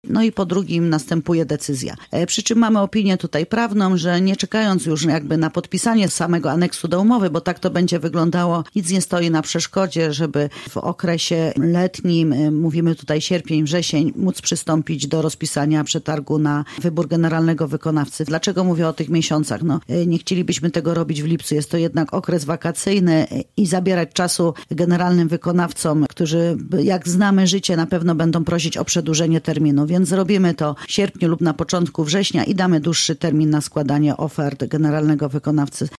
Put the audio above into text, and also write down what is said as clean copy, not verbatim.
No i po drugim następuje decyzja. Przy czym mamy opinię tutaj prawną, że nie czekając już jakby na podpisanie samego aneksu do umowy, bo tak to będzie wyglądało, nic nie stoi na przeszkodzie, żeby w okresie letnim, mówimy tutaj sierpień, wrzesień, móc przystąpić do rozpisania przetargu na wybór generalnego wykonawcy. Dlaczego mówię o tych miesiącach? No, nie chcielibyśmy tego robić w lipcu. Jest to jednak okres wakacyjny i zabierać czasu generalnym wykonawcom, którzy, jak znamy życie, na pewno będą prosić o przedłużenie terminu. Więc zrobimy to w sierpniu lub na początku września i damy dłuższy termin na składanie ofert generalnego wykonawcy.